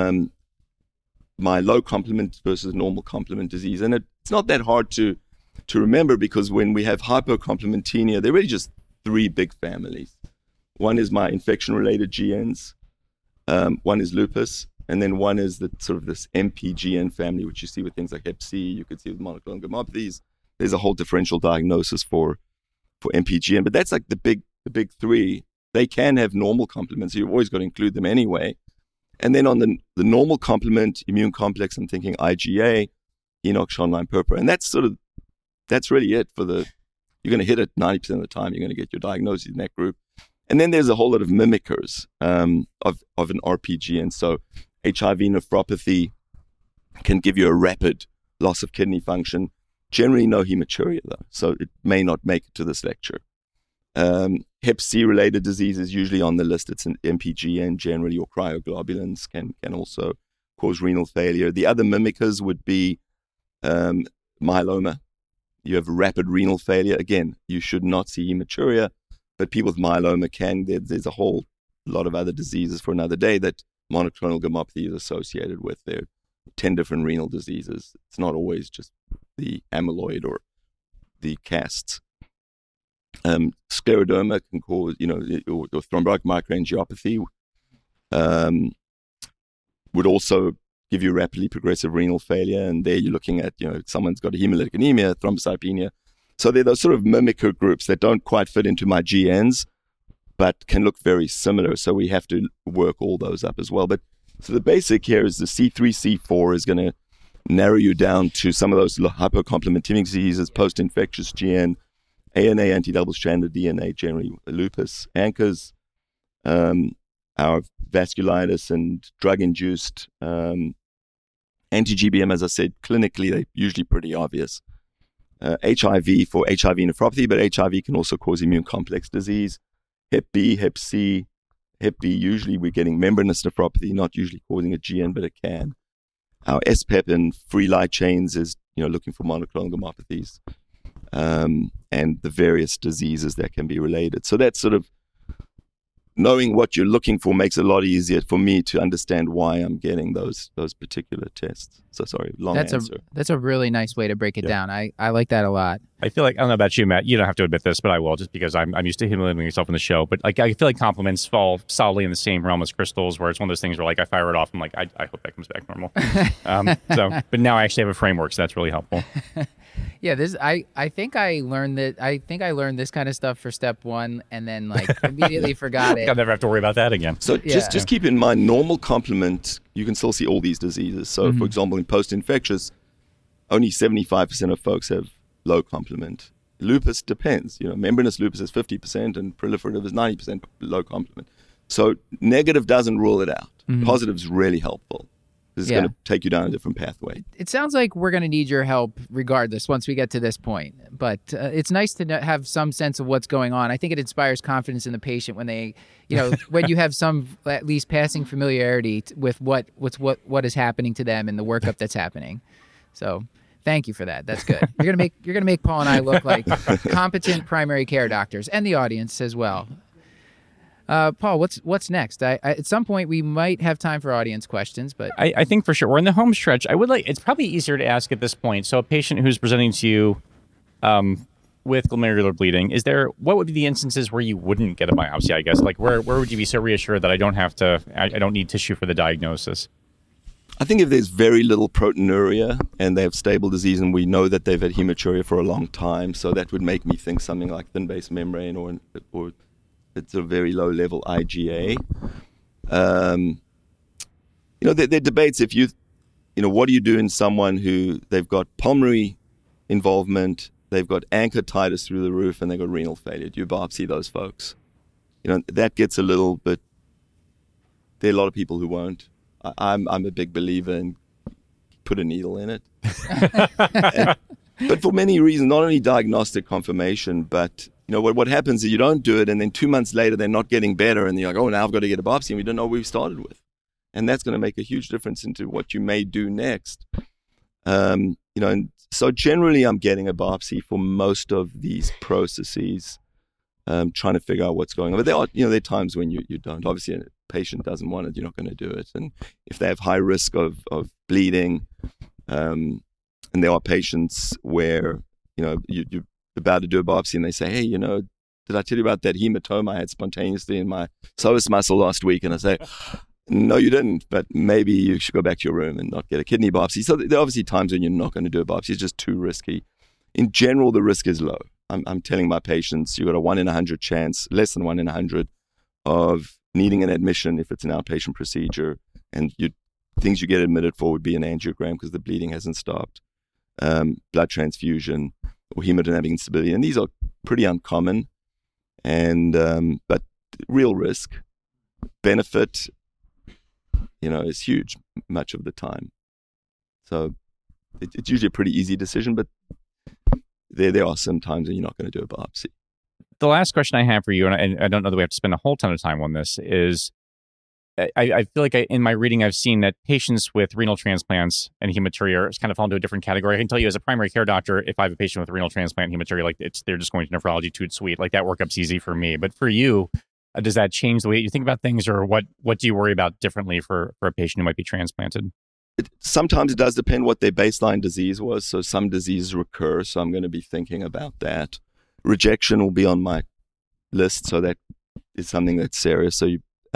my low complement versus normal complement disease. And it's not that hard to remember, because when we have hypercomplementemia, there are really just three big families. One is my infection-related GNs. One is lupus, and then one is the sort of this MPGN family, which you see with things like Hep C. You could see with monoclonal gammopathies. There's a whole differential diagnosis for MPGN, but that's like the big three. They can have normal complements, so you've always got to include them anyway. And then on the normal complement immune complex, I'm thinking IgA, Enoch, Schonlein, Purpura, and that's really it for you're going to hit it 90% of the time. You're going to get your diagnosis in that group. And then there's a whole lot of mimickers of an RPG. And so HIV nephropathy can give you a rapid loss of kidney function. Generally no hematuria, though, so it may not make it to this lecture. Hep C-related diseases usually on the list. It's an MPGN generally, or cryoglobulins can also cause renal failure. The other mimickers would be myeloma. You have rapid renal failure. Again, you should not see hematuria. But people with myeloma can. There's a whole lot of other diseases for another day that monoclonal gammopathy is associated with. There are 10 different renal diseases. It's not always just the amyloid or the casts. Scleroderma can cause, or thrombotic microangiopathy would also give you rapidly progressive renal failure. And there you're looking at, someone's got a hemolytic anemia, thrombocytopenia. So they're those sort of mimicker groups that don't quite fit into my GNs, but can look very similar. So we have to work all those up as well. But so the basic here is the C3, C4 is going to narrow you down to some of those hypercomplementemic diseases, post-infectious GN, ANA, anti-double-stranded DNA, generally lupus, anchors, our vasculitis and drug-induced anti-GBM, as I said, clinically, they're usually pretty obvious. HIV for HIV nephropathy, but HIV can also cause immune complex disease. Hep B, Hep C. Hep B, usually we're getting membranous nephropathy, not usually causing a GN, but it can. Our SPEP and free light chains is, looking for monoclonal gammopathies, and the various diseases that can be related. So that's sort of knowing what you're looking for makes it a lot easier for me to understand why I'm getting those particular tests. So sorry, long answer. That's a really nice way to break it down. I like that a lot. I feel like, I don't know about you, Matt, you don't have to admit this, but I will, just because I'm used to humiliating myself on the show. But I feel like compliments fall solidly in the same realm as crystals, where it's one of those things where I fire it off, I'm like, I hope that comes back normal. But now I actually have a framework, so that's really helpful. Yeah, I think I learned this kind of stuff for step one, and then immediately forgot it. I'll never have to worry about that again. So just keep in mind, normal complement, you can still see all these diseases. So for example, in post-infectious, only 75% of folks have low complement. Lupus depends. Membranous lupus is 50% and proliferative is 90% low complement. So negative doesn't rule it out. Positive is really helpful. This is going to take you down a different pathway. It sounds like we're going to need your help regardless once we get to this point. But it's nice to have some sense of what's going on. I think it inspires confidence in the patient when they, when you have some at least passing familiarity with what is happening to them and the workup that's happening. So thank you for that. That's good. You're gonna make Paul and I look like competent primary care doctors, and the audience as well. Paul, what's next? At some point, we might have time for audience questions, but I think for sure we're in the home stretch. It's probably easier to ask at this point. So a patient who's presenting to you with glomerular bleeding, what would be the instances where you wouldn't get a biopsy? I guess where would you be so reassured that I don't need tissue for the diagnosis? I think if there's very little proteinuria and they have stable disease and we know that they've had hematuria for a long time, so that would make me think something like thin based membrane or it's a very low level IgA. There are debates if what do you do in someone who they've got pulmonary involvement, they've got ANCA-titers through the roof, and they've got renal failure. Do you biopsy those folks? That gets a little bit. There are a lot of people who won't. I'm a big believer in put a needle in it. But for many reasons, not only diagnostic confirmation, but what happens is you don't do it, and then 2 months later they're not getting better, and you're like, oh, now I've got to get a biopsy, and we don't know what we started with. And that's going to make a huge difference into what you may do next. And so generally I'm getting a biopsy for most of these processes, trying to figure out what's going on. But there are times when you don't. Obviously, a patient doesn't want it, you're not going to do it. And if they have high risk of bleeding, and there are patients where, you're about to do a biopsy and they say, hey, did I tell you about that hematoma I had spontaneously in my psoas muscle last week? And I say, no, you didn't, but maybe you should go back to your room and not get a kidney biopsy. So there are obviously times when you're not going to do a biopsy. It's just too risky. In general, the risk is low. I'm telling my patients, you've got a 1 in 100 chance, less than 1 in 100, of needing an admission if it's an outpatient procedure. And things you get admitted for would be an angiogram because the bleeding hasn't stopped, blood transfusion, or hemodynamic instability. And these are pretty uncommon, but real risk. Benefit, is huge much of the time. So it's usually a pretty easy decision, but there are some times when you're not going to do a biopsy. The last question I have for you, and I don't know that we have to spend a whole ton of time on this, is I feel like in my reading, I've seen that patients with renal transplants and hematuria kind of fall into a different category. I can tell you as a primary care doctor, if I have a patient with renal transplant and hematuria, they're just going to nephrology, toot sweet. Like that workup's easy for me. But for you, does that change the way you think about things, or what do you worry about differently for a patient who might be transplanted? Sometimes it does depend what their baseline disease was. So some diseases recur, so I'm going to be thinking about that. Rejection will be on my list, so that is something that's serious. So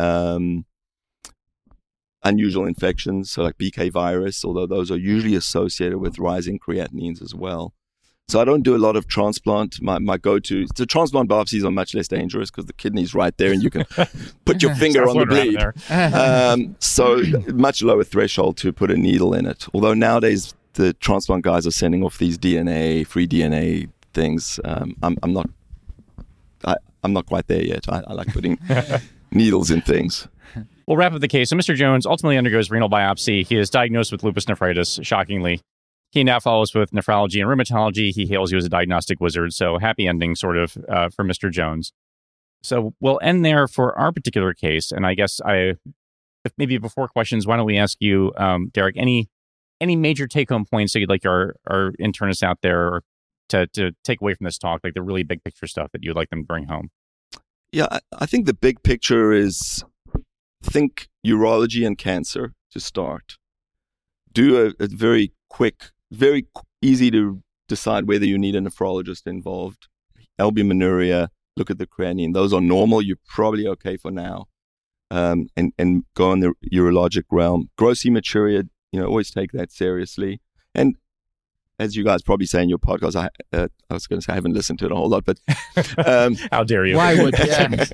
unusual infections, so like BK virus, although those are usually associated with rising creatinines as well. So I don't do a lot of transplant. My go-to, so transplant biopsies are much less dangerous because the kidney's right there and you can put your finger on the bleed. So much lower threshold to put a needle in it. Although nowadays the transplant guys are sending off these free DNA things. I'm not quite there yet. I like putting needles in things. We'll wrap up the case. So Mr. Jones ultimately undergoes renal biopsy. He is diagnosed with lupus nephritis, shockingly. He now follows with nephrology and rheumatology. He hails you as a diagnostic wizard. So happy ending sort of for Mr. Jones. So we'll end there for our particular case. And I guess maybe before questions, why don't we ask you, Derek, any major take-home points that you'd like our internists out there to take away from this talk, like the really big picture stuff that you'd like them to bring home? Yeah, I think the big picture is think urology and cancer to start. Do a very quick, very easy to decide whether you need a nephrologist involved. Albuminuria, look at the creatinine. Those are normal. You're probably okay for now. And go in the urologic realm. Gross hematuria, always take that seriously. And as you guys probably say in your podcast, I was going to say I haven't listened to it a whole lot, but how dare you? Why would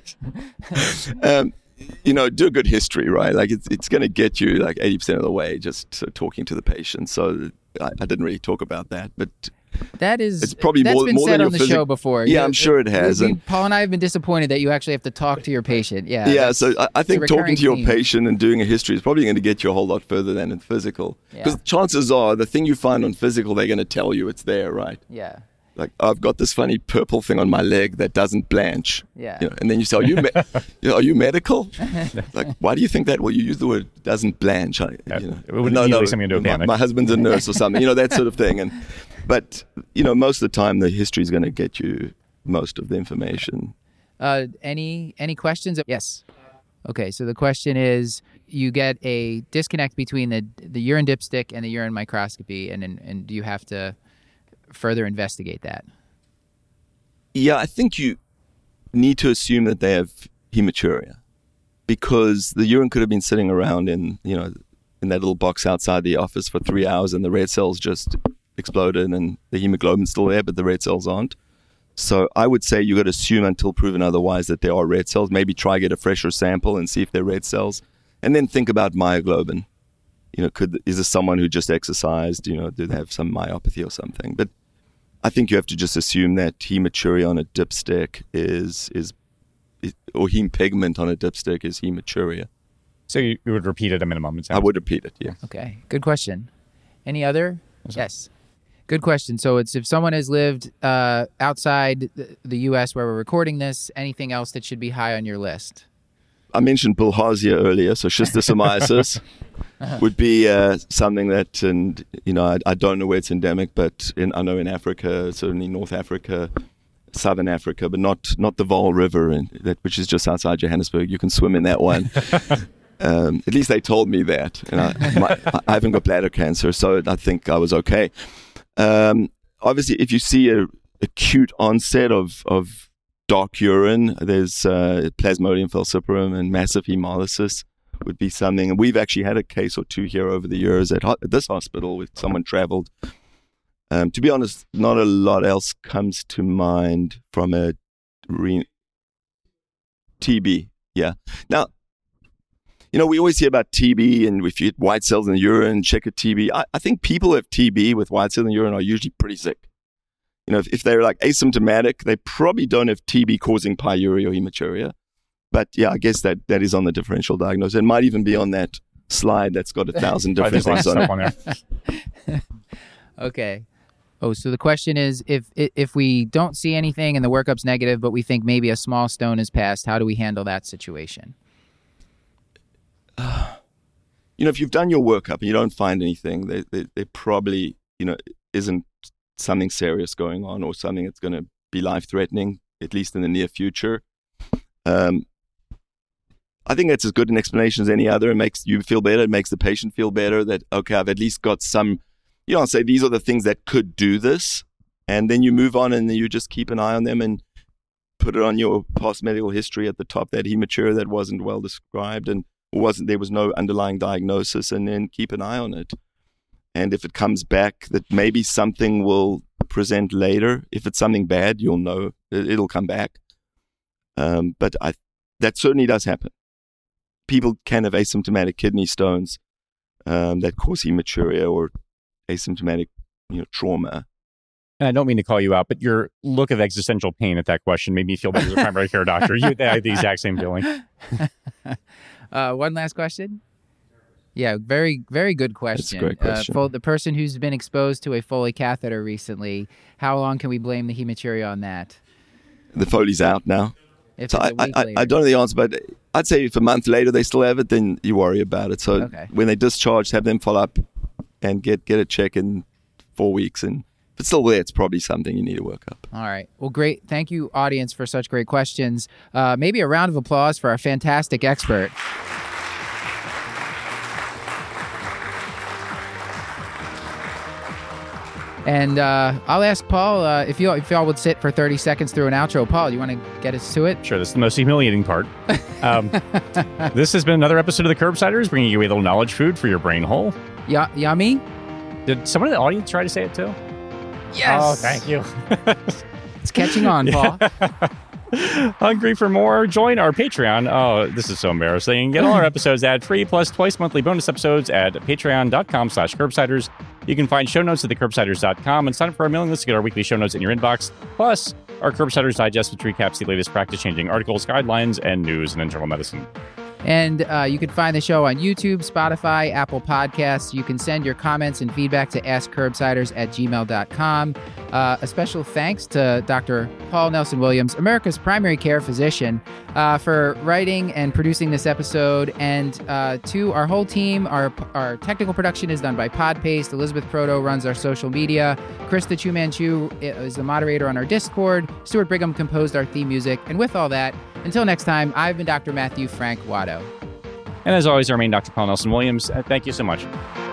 you? Do a good history, right? Like it's going to get you like 80% of the way just talking to the patient. So I didn't really talk about that, but it's probably that's more been more said than on the show before. Yeah, I'm sure it has. And Paul and I have been disappointed that you actually have to talk to your patient. Yeah. Yeah. So I think talking to your theme. patient and doing a history is probably going to get you a whole lot further than in physical. Because chances are the thing you find on physical, they're going to tell you it's there, right? Yeah. Like, I've got this funny purple thing on my leg that doesn't blanch. Yeah. And then you say, are you medical? Like, why do you think that? Well, you use the word doesn't blanch. It would immediately send me into a panic. My husband's a nurse or something, that sort of thing. But most of the time, the history is going to get you most of the information. Any questions? Yes. Okay, so the question is, you get a disconnect between the urine dipstick and the urine microscopy, and do you have to further investigate that? Yeah, I think you need to assume that they have hematuria because the urine could have been sitting around in, in that little box outside the office for 3 hours, and the red cells just exploded, and the hemoglobin's still there, but the red cells aren't. So I would say you got to assume until proven otherwise that there are red cells. Maybe try get a fresher sample and see if they're red cells, and then think about myoglobin. Is this someone who just exercised? Do they have some myopathy or something? But I think you have to just assume that hematuria on a dipstick or heme pigment on a dipstick is hematuria. So you would repeat it at a minimum? I would repeat it, yeah. Okay, good question. Any other? Yes. Good question. So it's if someone has lived outside the U.S. where we're recording this, anything else that should be high on your list? I mentioned bilharzia earlier, so schistosomiasis would be something that, and I don't know where it's endemic, but I know in Africa, certainly North Africa, Southern Africa, but not the Vaal River, which is just outside Johannesburg. You can swim in that one. At least they told me that. And I haven't got bladder cancer, so I think I was okay. Obviously, if you see a acute onset of dark urine, there's Plasmodium falciparum and massive hemolysis would be something. And we've actually had a case or two here over the years at this hospital with someone traveled. To be honest, not a lot else comes to mind from a TB. Yeah. Now, we always hear about TB, and if you get white cells in the urine, check a TB. I think people who have TB with white cells in the urine are usually pretty sick. If they're like asymptomatic, they probably don't have TB causing pyuria or hematuria. But yeah, I guess that is on the differential diagnosis. It might even be on that slide that's got 1,000 different things on it. Okay. Oh, so the question is, if we don't see anything and the workup's negative, but we think maybe a small stone is passed, how do we handle that situation? If you've done your workup and you don't find anything, there probably, isn't something serious going on or something that's going to be life-threatening, at least in the near future. I think that's as good an explanation as any other. It makes you feel better. It makes the patient feel better that, okay, I've at least got some, say these are the things that could do this. And then you move on and you just keep an eye on them and put it on your past medical history at the top, that hematuria that wasn't well described and there was no underlying diagnosis, and then keep an eye on it. And if it comes back that maybe something will present later, if it's something bad, you'll know it'll come back. But that certainly does happen. People can have asymptomatic kidney stones that cause hematuria or asymptomatic trauma. And I don't mean to call you out, but your look of existential pain at that question made me feel better as a primary care doctor. You had the exact same feeling. One last question. Yeah, very, very good question. That's a great question. The person who's been exposed to a Foley catheter recently, how long can we blame the hematuria on that? The Foley's out now. So I don't know the answer, but I'd say if a month later they still have it, then you worry about it. So when they discharge, have them follow up and get a check in 4 weeks. And if it's still there, it's probably something you need to work up. All right. Well, great. Thank you, audience, for such great questions. Maybe a round of applause for our fantastic expert. And I'll ask Paul if y'all would sit for 30 seconds through an outro. Paul, you want to get us to it? Sure. This is the most humiliating part. This has been another episode of The Curbsiders, bringing you a little knowledge food for your brain hole. Yummy? Did someone in the audience try to say it too? Yes. Oh, thank you. It's catching on, Paul. Hungry for more? Join our Patreon. Oh, this is so embarrassing. Get all our episodes ad-free, plus twice monthly bonus episodes at patreon.com/curbsiders. You can find show notes at thecurbsiders.com and sign up for our mailing list to get our weekly show notes in your inbox. Plus, our Curbsiders Digest, which recaps the latest practice-changing articles, guidelines, and news in internal medicine. And you can find the show on YouTube, Spotify, Apple Podcasts. You can send your comments and feedback to askcurbsiders@gmail.com. A special thanks to Dr. Paul Nelson Williams, America's primary care physician, for writing and producing this episode. And to our whole team, our technical production is done by Podpaste. Elizabeth Proto runs our social media. Krista Chu Manchu is the moderator on our Discord. Stuart Brigham composed our theme music. And with all that, until next time, I've been Dr. Matthew Frank Watto. And as always, our main Dr. Paul Nelson Williams. Thank you so much.